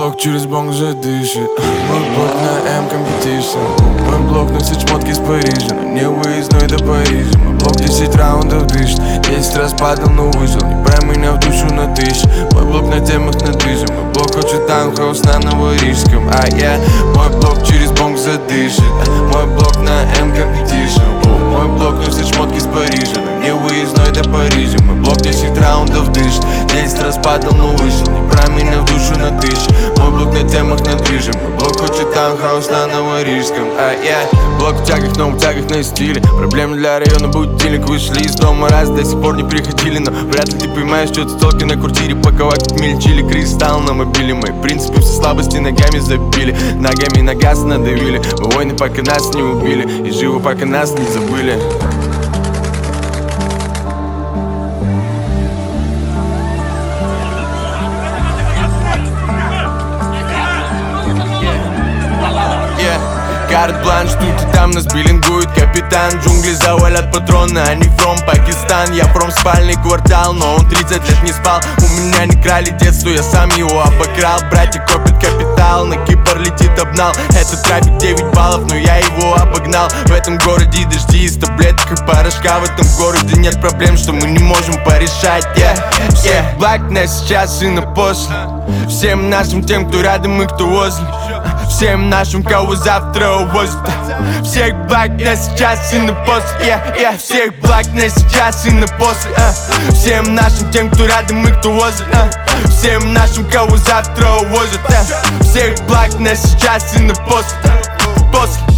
блок через бонг же дышит. Мой блок на M-Competition. Мой блок носит шмотки с Парижа, но не выездной до Парижа. Мой блок 10 раундов дышит, 10 раз падал, но выжил. Не брай меня в душу на тысячу. Мой блок на темах на движем. Мой блок хочет таунхаус на Новорижском. Мой блок через бонг задышит. Мой блок на M-Competition. Мой блок носит шмотки с Парижа, но не выездной до Парижа. Мой блок 10 раундов дышит, 10 раз падал, но выжил. Не брай меня в душу на тысячу. Мой блок на темах на движем. Мой блок хочет таунхаус на Новорижском. Блок в тягах, но в тягах на стиле. Проблемы для района, будильник. Вышли из дома раз, до сих пор не приходили. Но вряд ли ты понимаешь, что это столки на квартире. Паковать как мельчили, кристалл на мобиле. Мои принципы все слабости ногами забили. Ногами на газ надавили. Мы войны, пока нас не убили. И живы, пока нас не забыли. Карт-бланш, тут и там нас биллингует капитан. Джунгли завалят патроны, они from Пакистан. Я from спальный квартал, но он 30 лет не спал. У меня не крали детство, я сам его обокрал. Братья копят капитал, на Кипр летит обнал. Это трафик 9 баллов, но я его обогнал. В этом городе дожди из таблеток и порошка. В этом городе нет проблем, что мы не можем порешать. Блак на сейчас и на после. Всем нашим тем, кто рядом и кто возле. Всем нашим, кого завтра увозят. Всех благ на сейчас и на после. Всех благ на сейчас и на после. Всем нашим, тем, кто рядом и кто возле. Всем нашим, кого завтра увозят. Всех благ на сейчас и на после.